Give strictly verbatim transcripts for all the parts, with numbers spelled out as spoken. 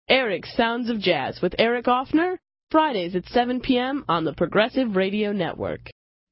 Eric's Sounds of Jazz with Eric Offner, Fridays at seven p.m. on the Progressive Radio Network.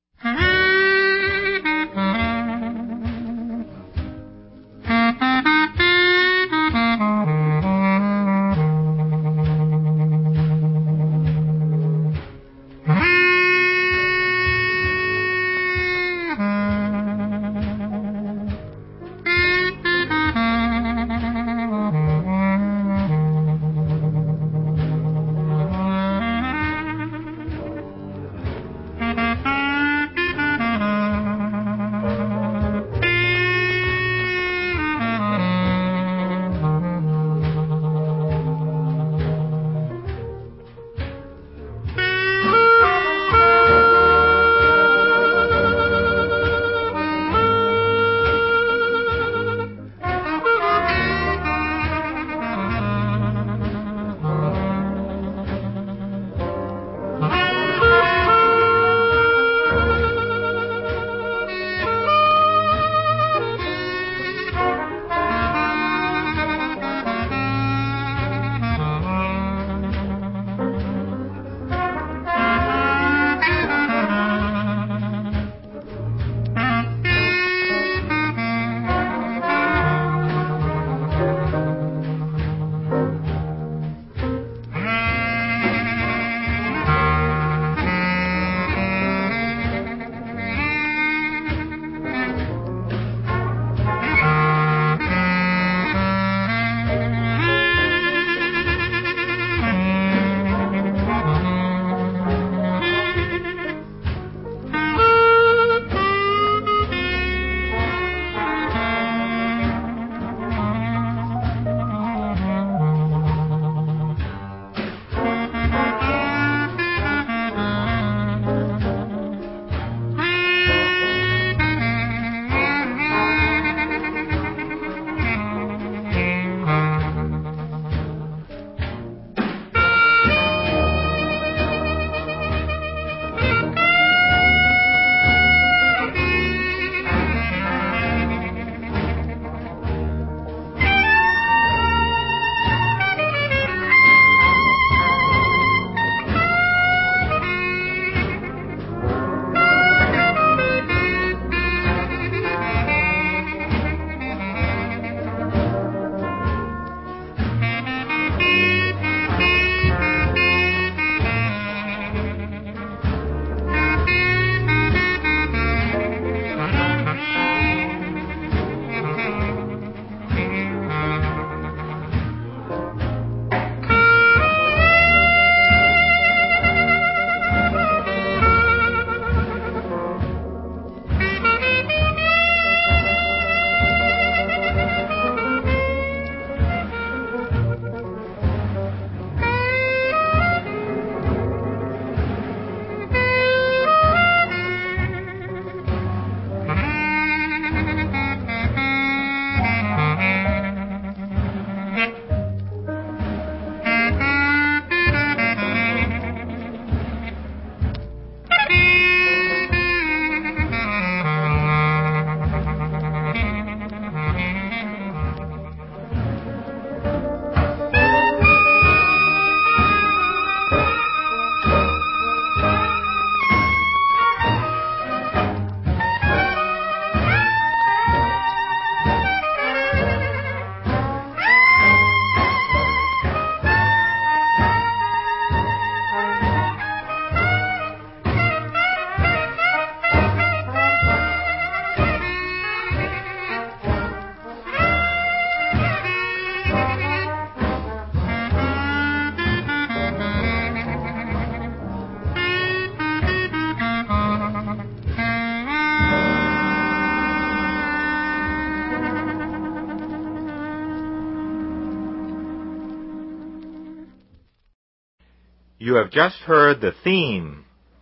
You have just heard the theme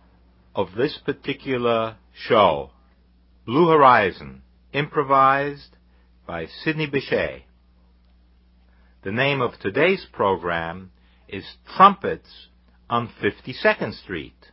of this particular show, Blue Horizon, improvised by Sidney Bechet. The name of today's program is Trumpets on fifty-second Street.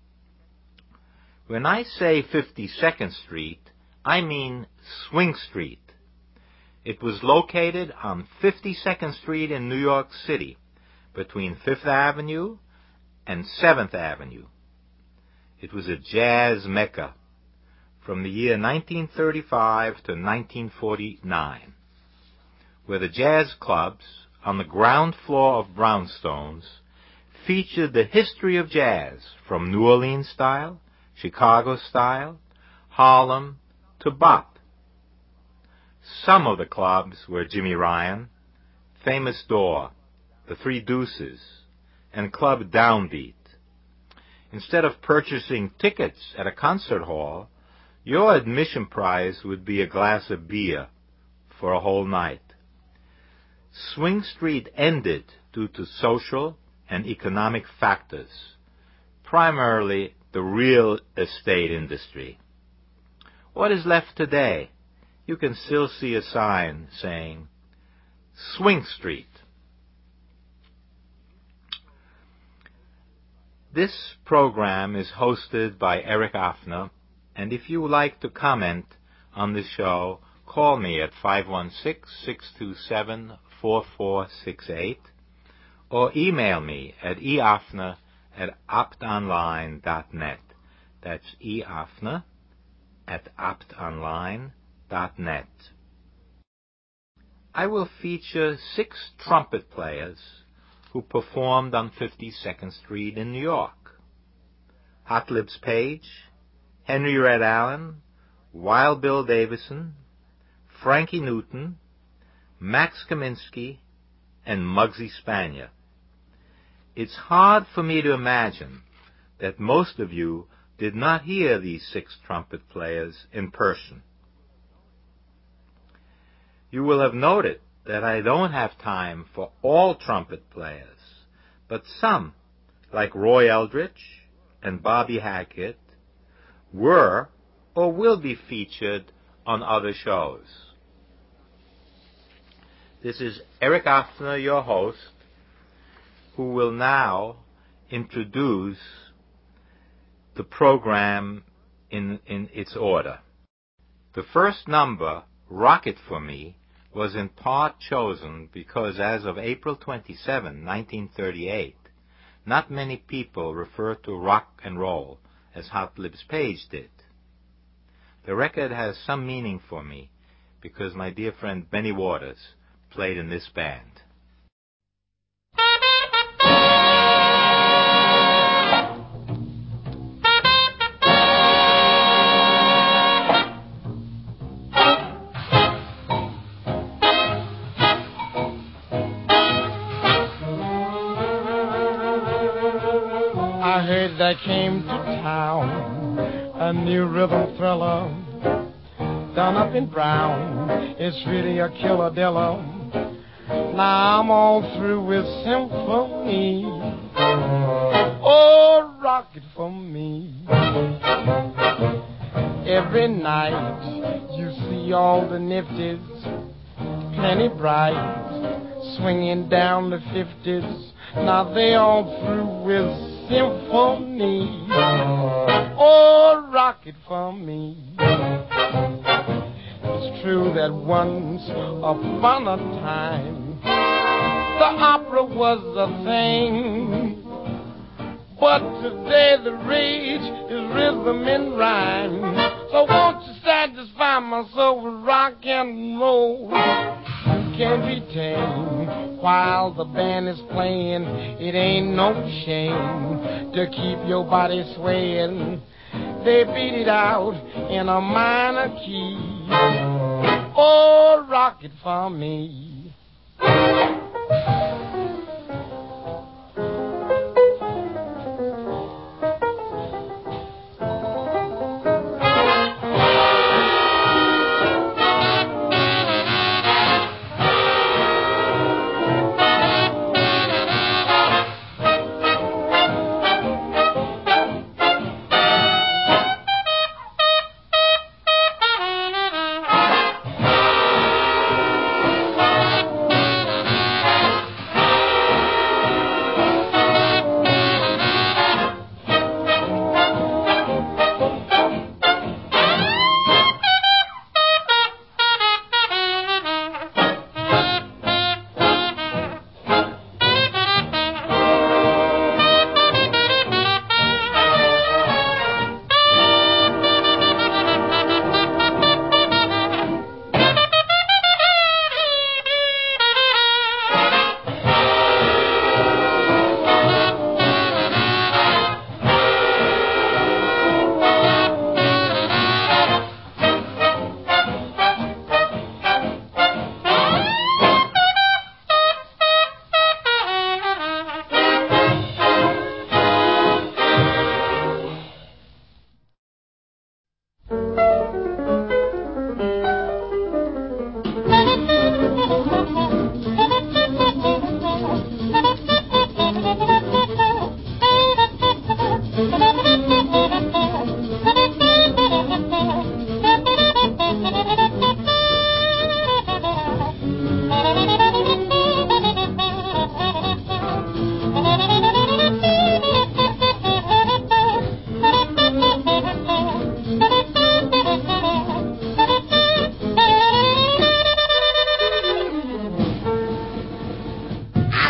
When I say fifty-second Street, I mean Swing Street. It was located on fifty-second Street in New York City, between Fifth Avenue and Seventh Avenue. It was a jazz mecca from the year nineteen thirty-five to nineteen forty-nine, where the jazz clubs on the ground floor of Brownstones featured the history of jazz from New Orleans style, Chicago style, Harlem to bop. Some of the clubs were Jimmy Ryan, Famous Door, the Three Deuces, and Club Downbeat. Instead of purchasing tickets at a concert hall, your admission prize would be a glass of beer for a whole night. Swing Street ended due to social and economic factors, primarily the real estate industry. What is left today? You can still see a sign saying, Swing Street. This program is hosted by Eric Offner, and if you would like to comment on the show, call me at five one six, six two seven, four four six eight or email me at eoffner at optonline dot net. That's eoffner at optonline dot net. I will feature six trumpet players who performed on fifty-second Street in New York. Hot Lips Page, Henry Red Allen, Wild Bill Davison, Frankie Newton, Max Kaminsky, and Muggsy Spanier. It's hard for me to imagine that most of you did not hear these six trumpet players in person. You will have noted that I don't have time for all trumpet players, but some, like Roy Eldridge and Bobby Hackett, were or will be featured on other shows. This is Eric Offner, your host, who will now introduce the program in, in its order. The first number, Rocket for Me, was in part chosen because as of April twenty-seventh, nineteen thirty-eight, not many people refer to rock and roll as Hot Lips Page did. The record has some meaning for me because my dear friend Benny Waters played in this band. I heard there came to town a new rhythm thriller done up in brown. It's really a killer diller. Now I'm all through with symphony. Oh, rock it for me. Every night you see all the nifties, plenty bright, swinging down the fifties. Now they all through with symphony. Oh, rock it for me. It's true that once upon a time the opera was a thing, but today the rage is rhythm and rhyme. So won't you satisfy my soul with rock and roll? You can't be tamed while the band is playing. It ain't no shame to keep your body swaying. They beat it out in a minor key. Oh, rock it for me.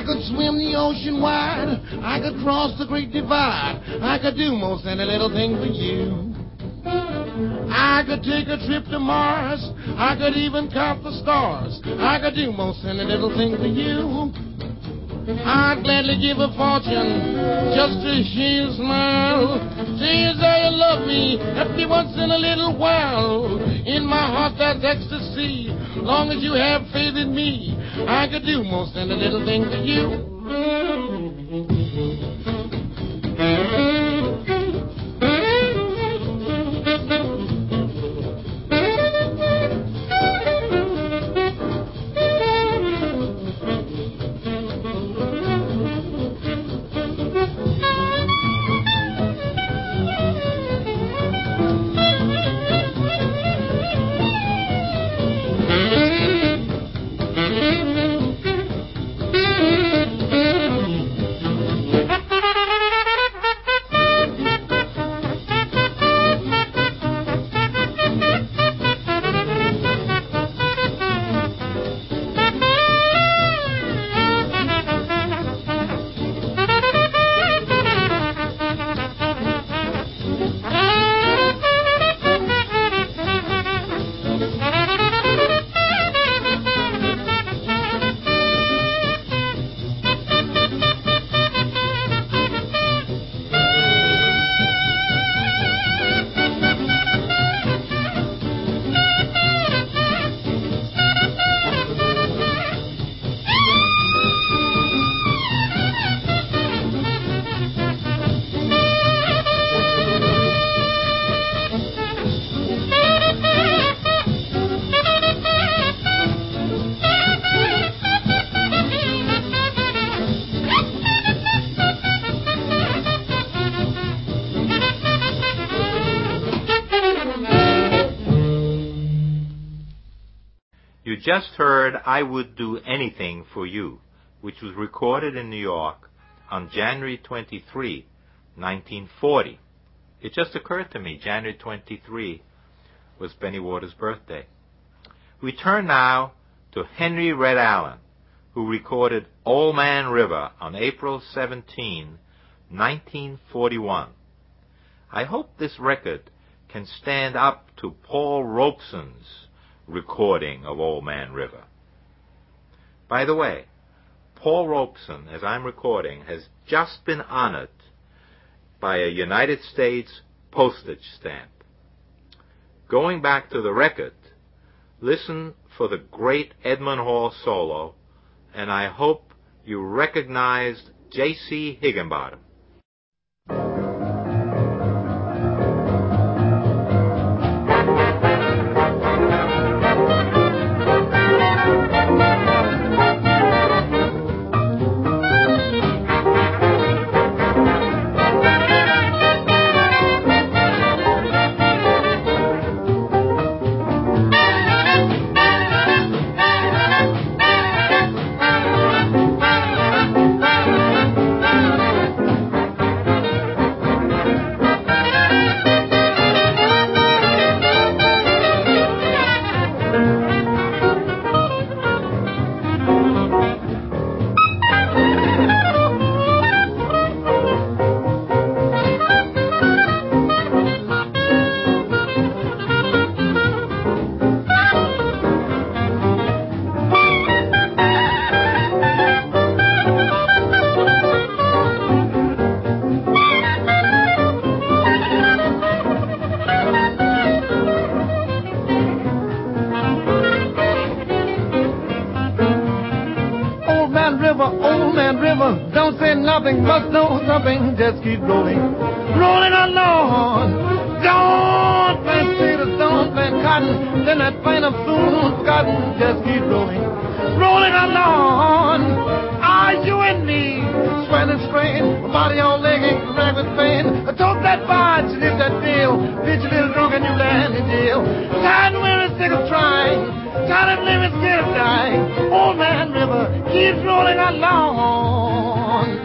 could swim the ocean wide. I could cross the great divide. I could do most any little thing for you. I could take a trip to Mars. I could even count the stars. I could do most any little thing for you. I'd gladly give a fortune just to hear you smile. Say you say you love me every once in a little while. In my heart there's ecstasy. Long as you have faith in me, I could do most any little thing for you. You just heard I Would Do Anything for You, which was recorded in New York on January twenty-third, nineteen forty. It just occurred to me January twenty-third was Benny Waters' birthday. We turn now to Henry Red Allen, who recorded Old Man River on April seventeenth, nineteen forty-one. I hope this record can stand up to Paul Robeson's recording of Old Man River. By the way, Paul Robeson, as I'm recording, has just been honored by a United States postage stamp. Going back to the record, listen for the great Edmund Hall solo, and I hope you recognized J C Higginbottom. Nothing must know something, just keep rolling, rolling along. Don't plant potatoes, don't plant cotton, then that plant of soon forgotten. Just keep rolling, rolling along. Are you and me, sweat and strain, my body all aching, rag with pain. Tote that barge, lift that bill, bitch a little drunk and you land in jail. Tired and weary, sick of trying, tired of living, scared of dying. Old Man River keeps rolling along.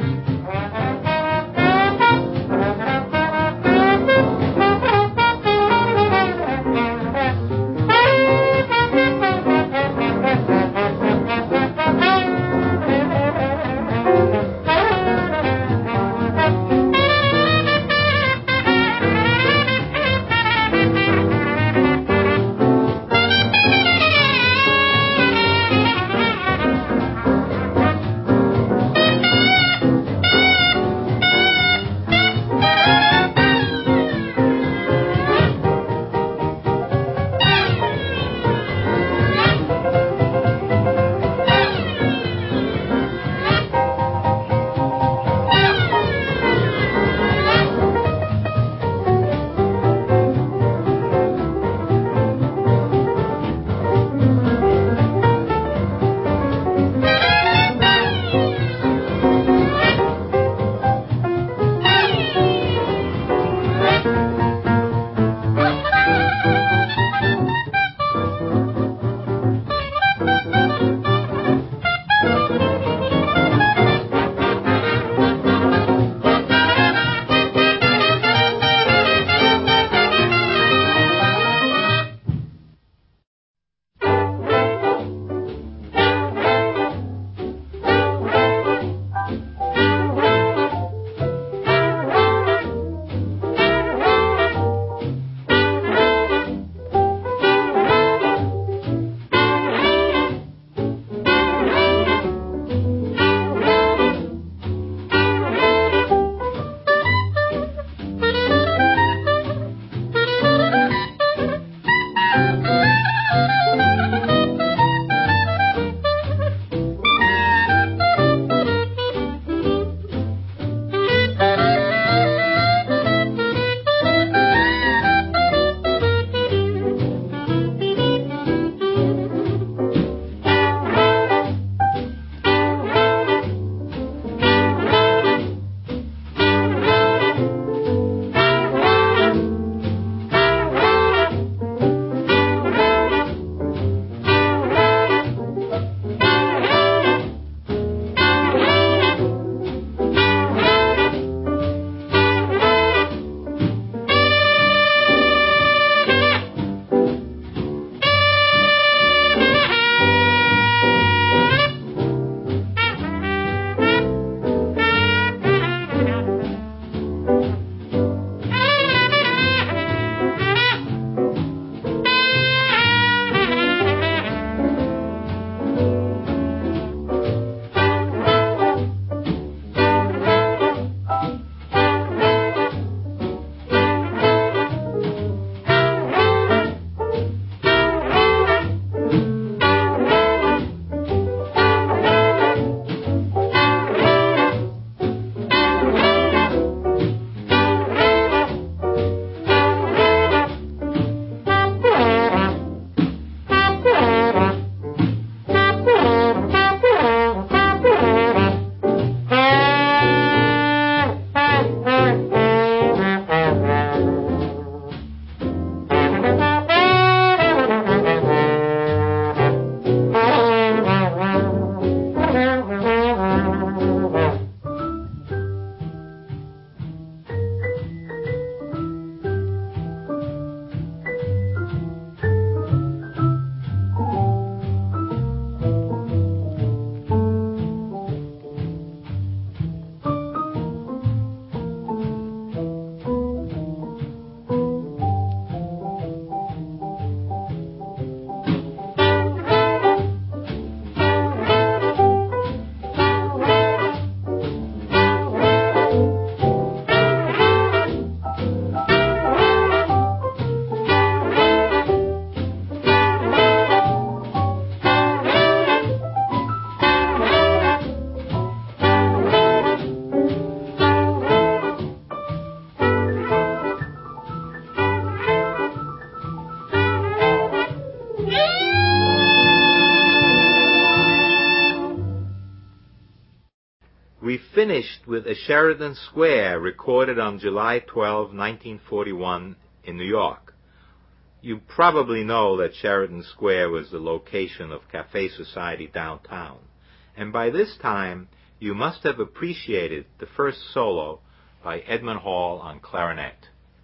finished with a Sheridan Square recorded on July twelfth, nineteen forty-one in New York. You probably know that Sheridan Square was the location of Cafe Society downtown, and by this time you must have appreciated the first solo by Edmund Hall on clarinet.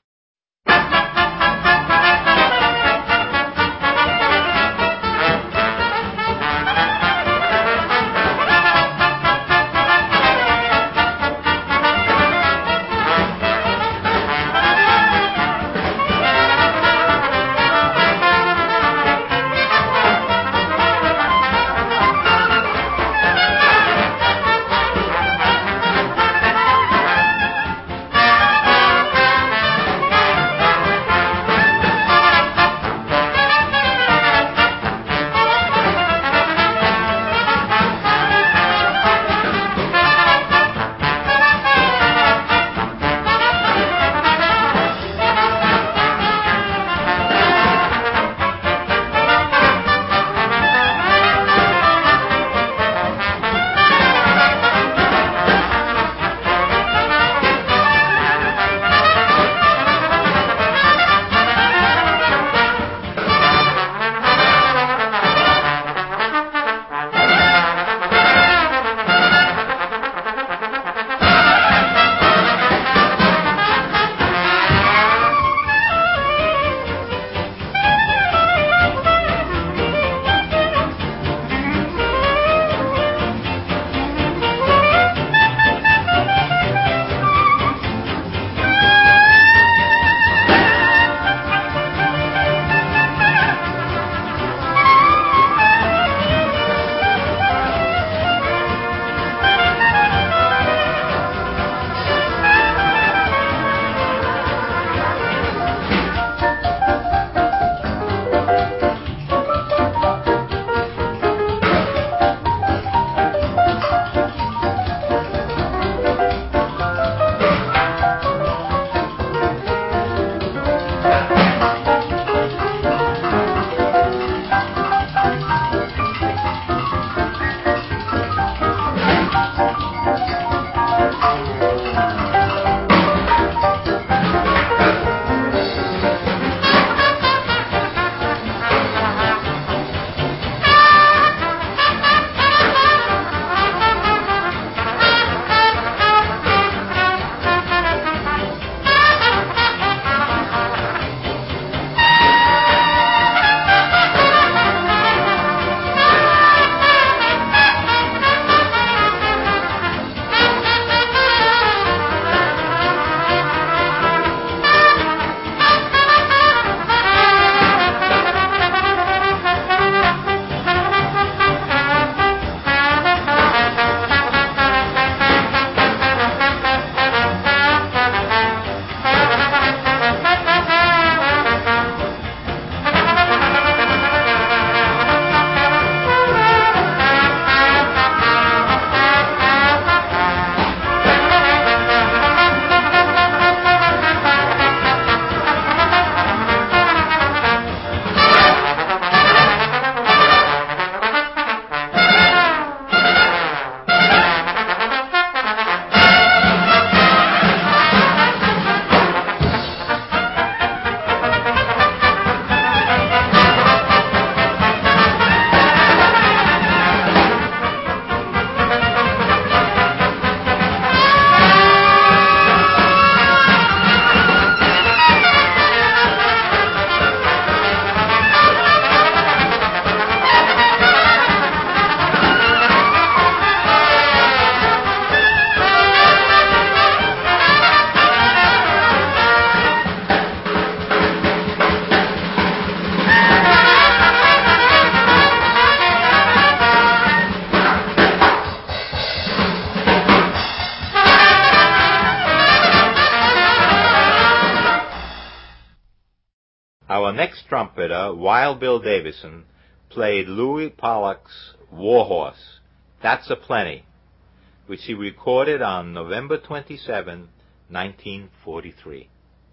Our next trumpeter, Wild Bill Davison, played Louis Pollock's Warhorse, That's a Plenty, which he recorded on November twenty-seventh, nineteen forty-three.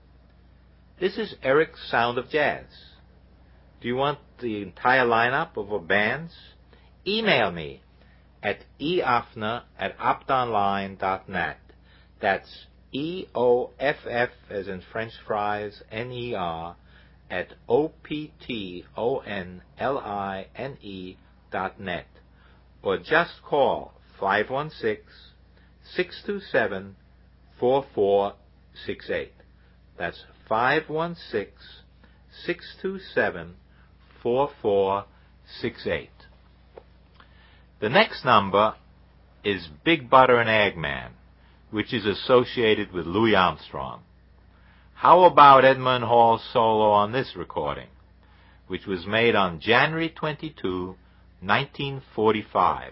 This is Eric's Sound of Jazz. Do you want the entire lineup of our bands? Email me at eoffner at optonline dot net. That's E O F F as in French fries, N E R, at O P T O N L I N E dot net. Or just call five one six, six two seven, four four six eight. That's five one six, six two seven, four four six eight. The next number is Big Butter and Eggman, which is associated with Louis Armstrong. How about Edmund Hall's solo on this recording, which was made on January twenty-second, nineteen forty-five?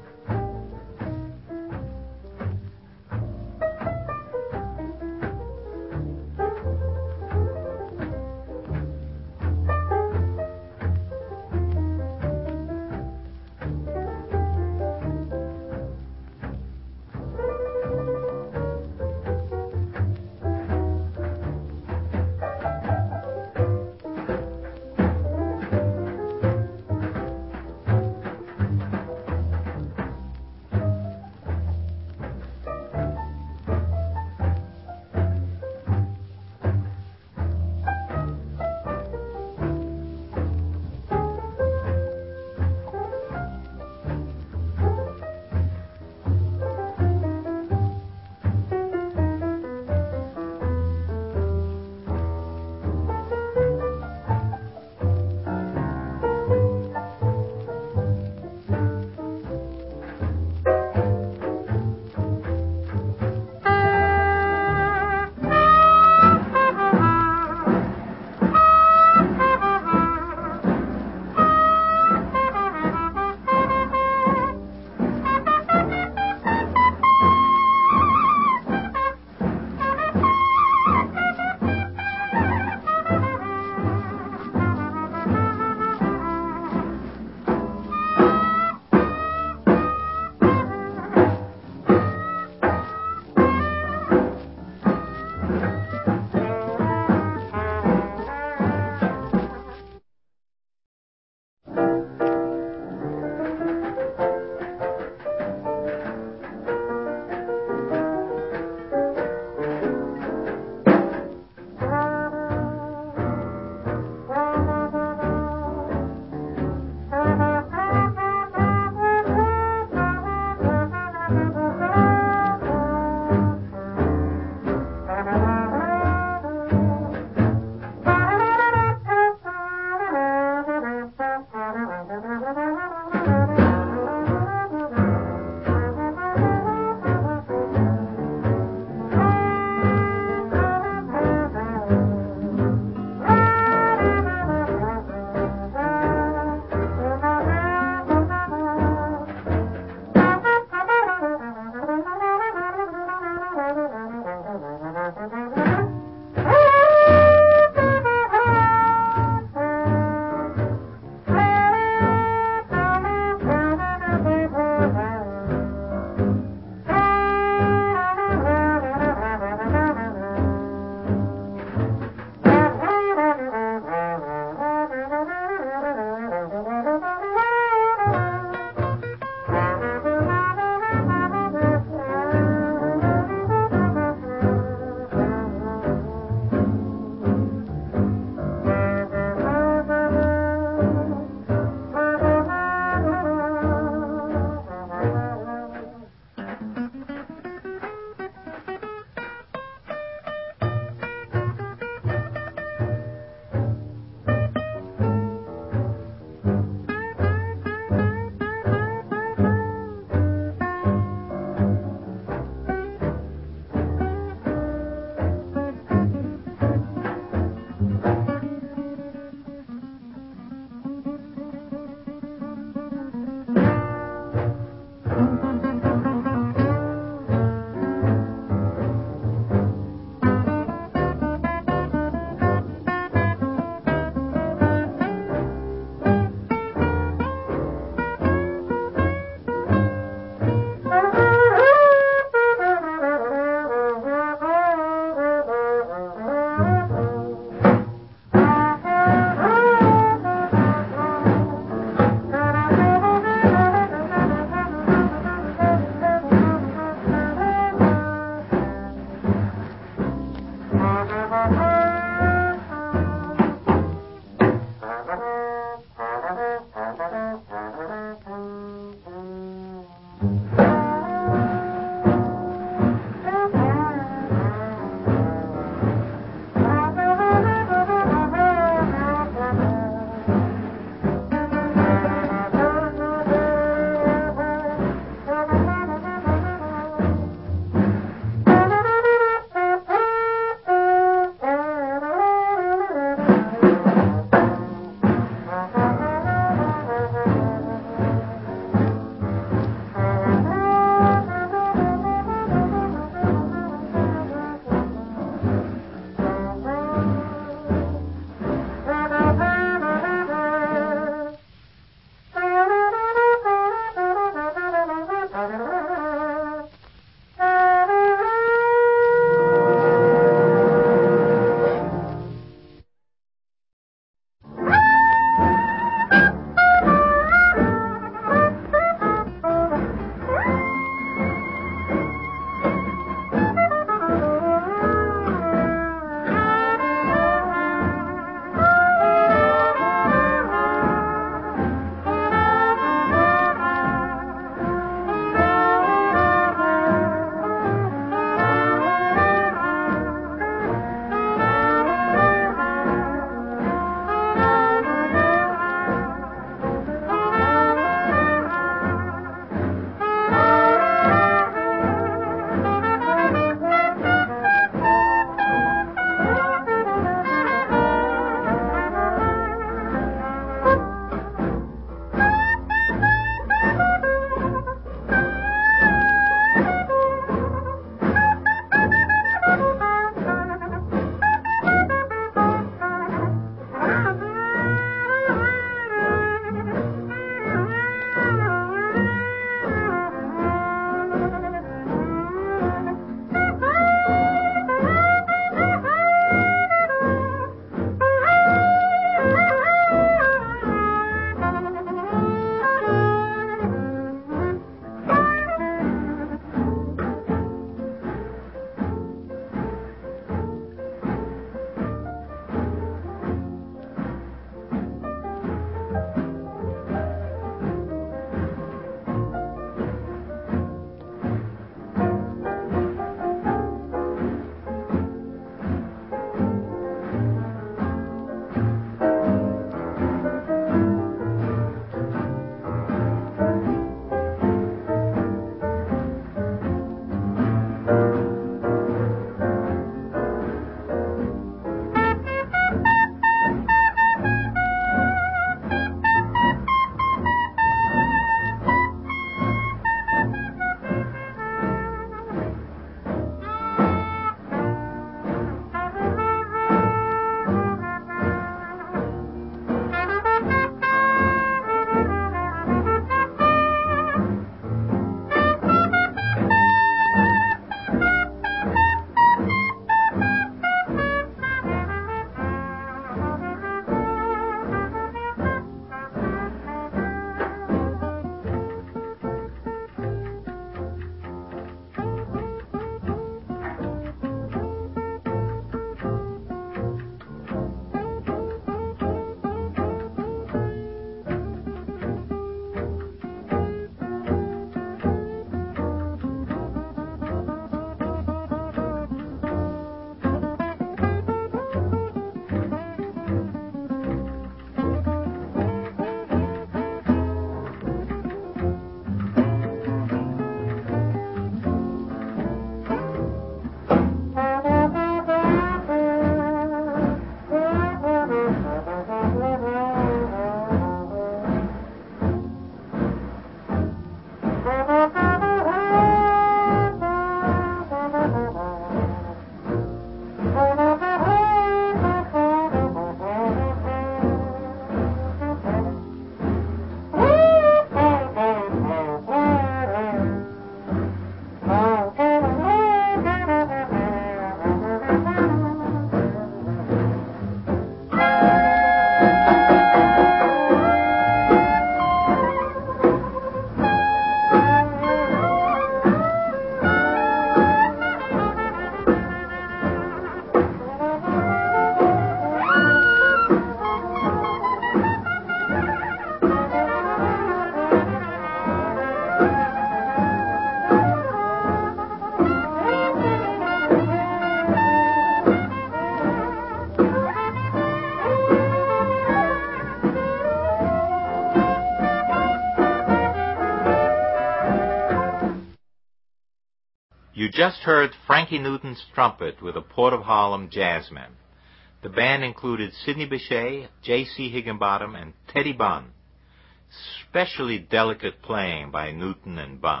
You just heard Frankie Newton's trumpet with the Port of Harlem Jazzmen. The band included Sidney Bechet, J C Higginbottom, and Teddy Bunn. Especially delicate playing by Newton and Bunn.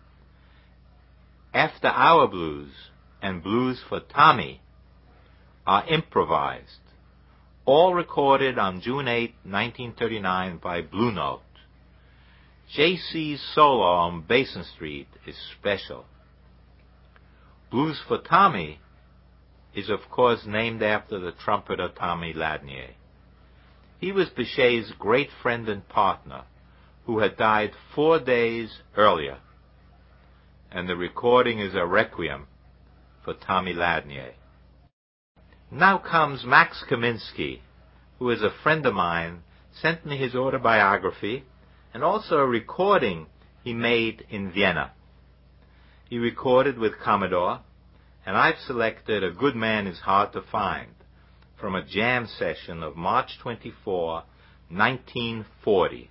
After Hour Blues and Blues for Tommy are improvised, all recorded on June eighth, nineteen thirty-nine by Blue Note. J C's solo on Basin Street is special. Blues for Tommy is of course named after the trumpeter Tommy Ladnier. He was Bechet's great friend and partner, who had died four days earlier, and the recording is a requiem for Tommy Ladnier. Now comes Max Kaminsky, who is a friend of mine, sent me his autobiography and also a recording he made in Vienna. He recorded with Commodore, and I've selected A Good Man Is Hard to Find from a jam session of March twenty-fourth, nineteen forty.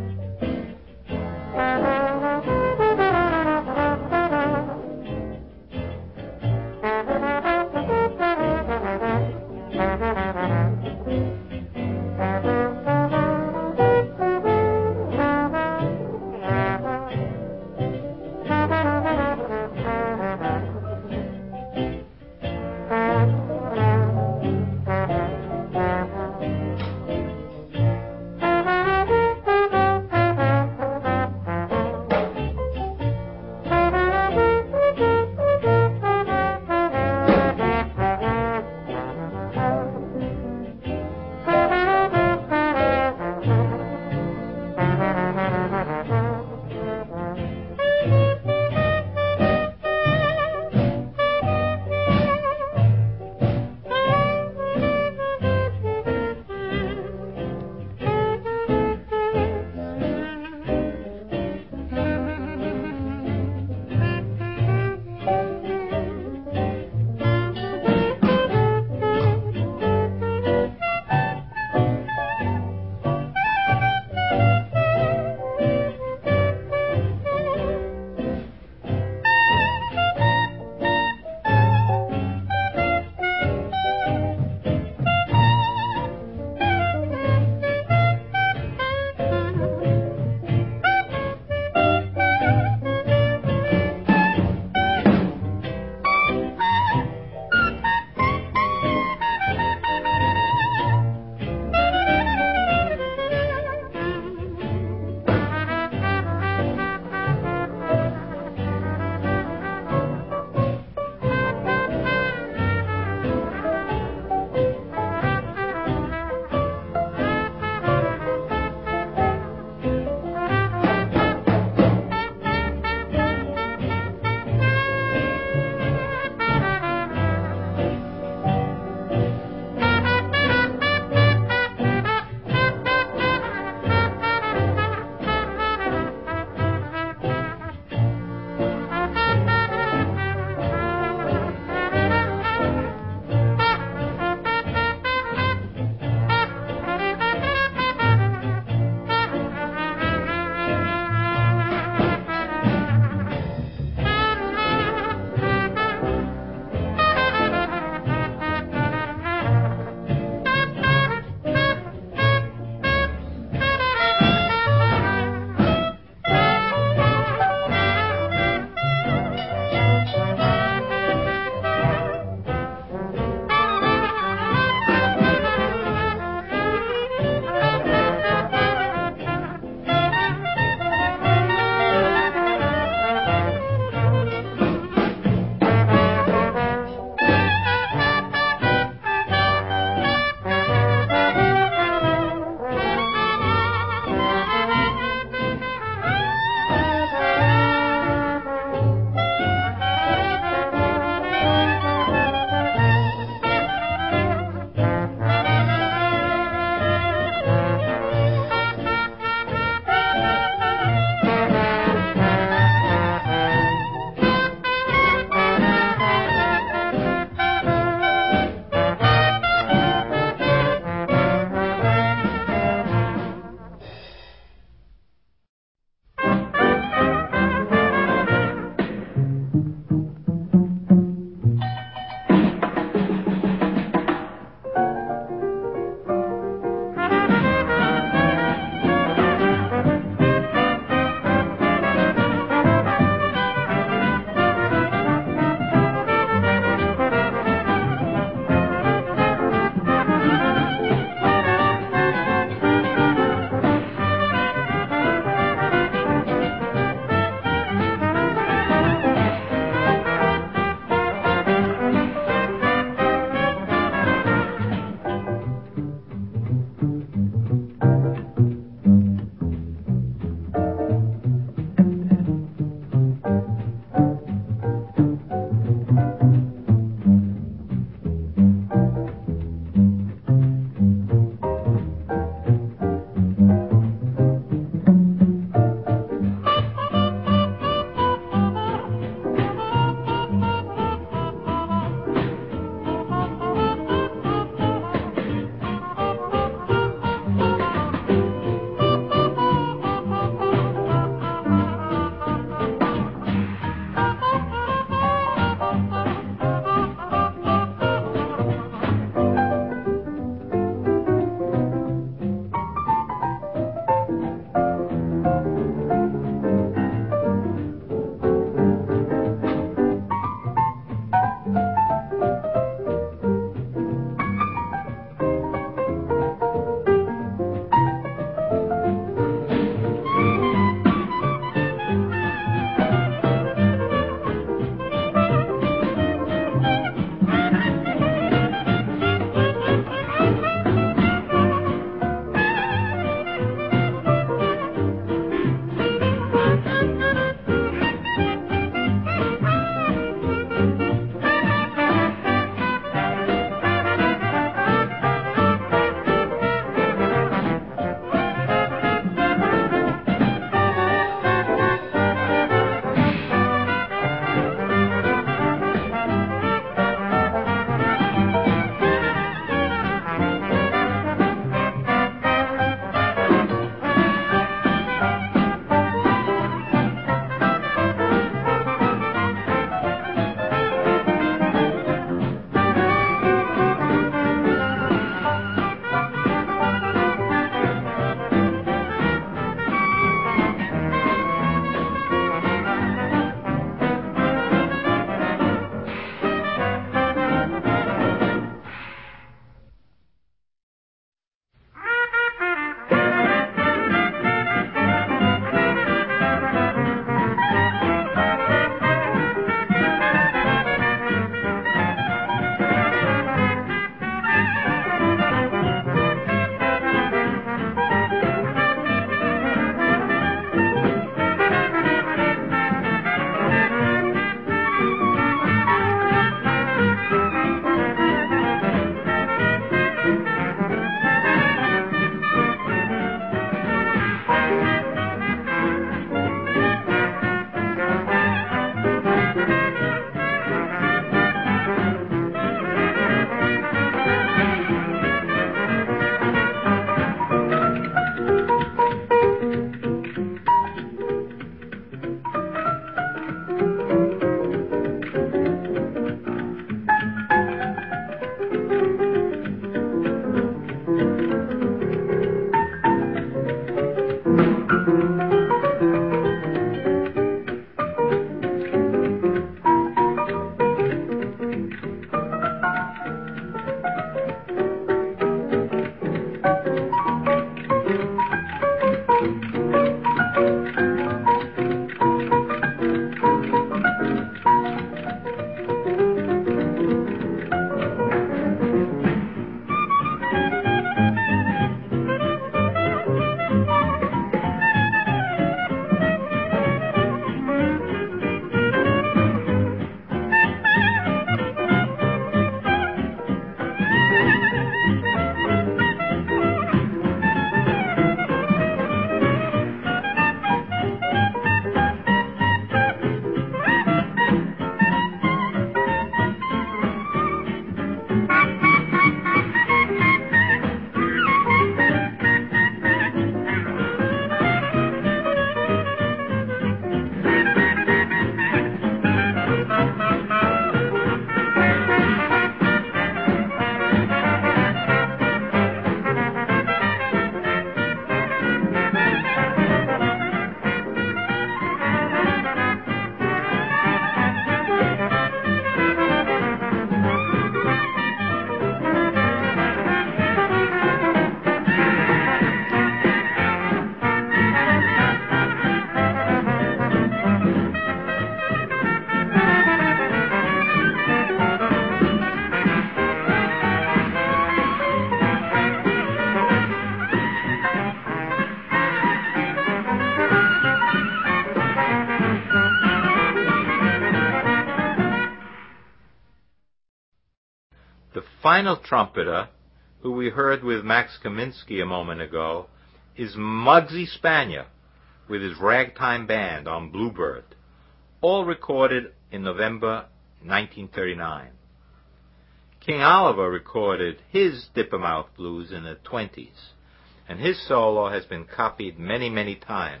final trumpeter, who we heard with Max Kaminsky a moment ago, is Muggsy Spanier with his ragtime band on Bluebird, all recorded in November nineteen thirty-nine. King Oliver recorded his Dippermouth Blues in the twenties, and his solo has been copied many, many times.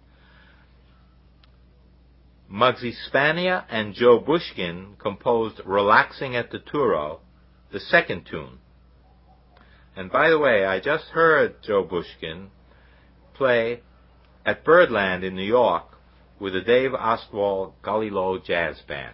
Muggsy Spanier and Joe Bushkin composed Relaxing at the Turo, the second tune. And by the way, I just heard Joe Bushkin play at Birdland in New York with the Dave Ostwald Gully Low Jazz Band.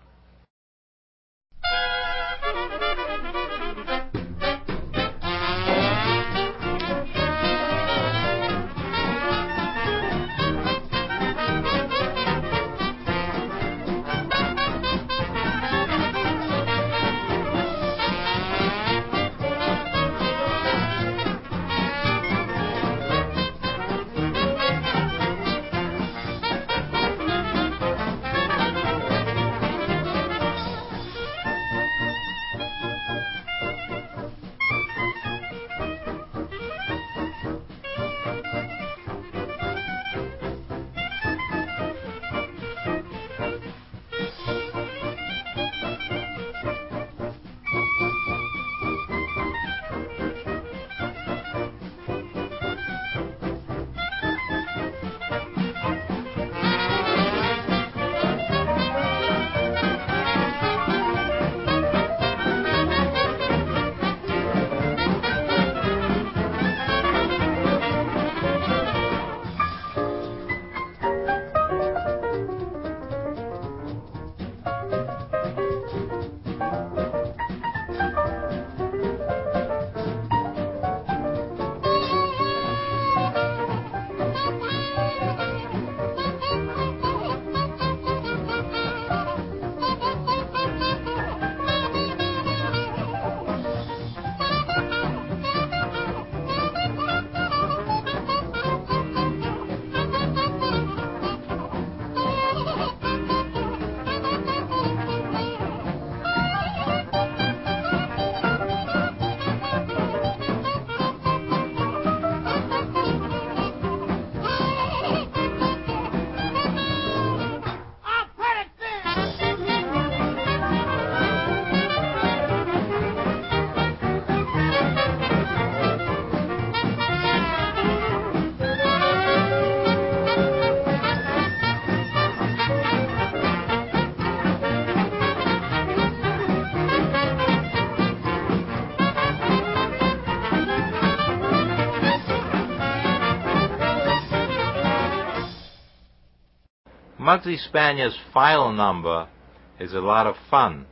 Muggsy Spanier's final number is a lot of fun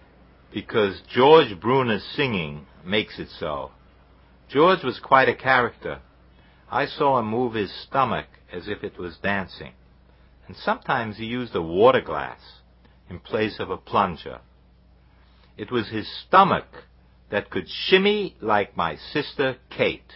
because George Bruner's singing makes it so. George was quite a character. I saw him move his stomach as if it was dancing, and sometimes he used a water glass in place of a plunger. It was his stomach that could shimmy like my sister Kate.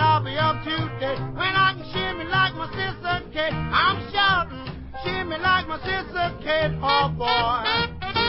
When I can shimmy like my sister Kate, I'm shouting, shimmy like my my sister Kate Hawboy.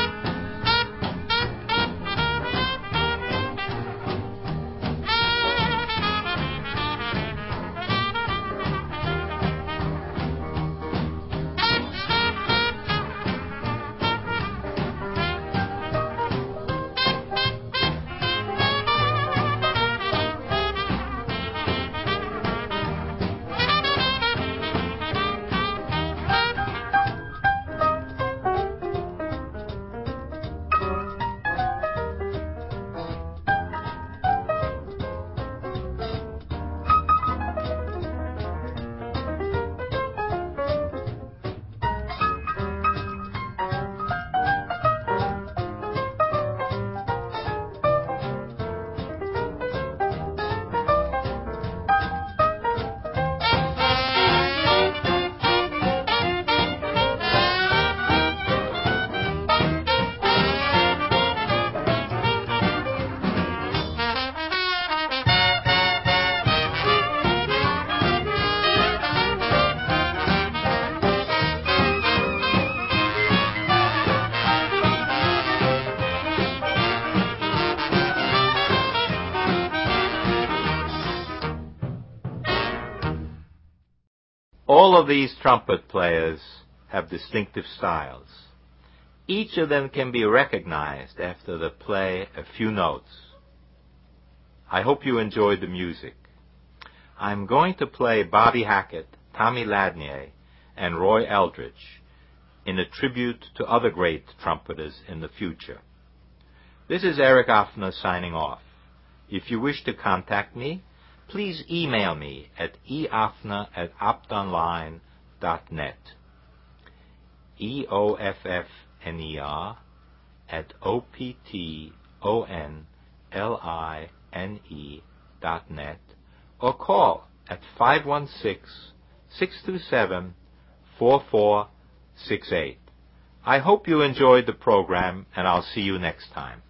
All of these trumpet players have distinctive styles. Each of them can be recognized after they play a few notes. I hope you enjoyed the music. I'm going to play Bobby Hackett, Tommy Ladnier, and Roy Eldridge in a tribute to other great trumpeters in the future. This is Eric Offner signing off. If you wish to contact me, please email me at eoffner at optonline dot net. E O F F N E R at O P T O N L I N E dot net, or call at five one six, six two seven, four four six eight. I hope you enjoyed the program, and I'll see you next time.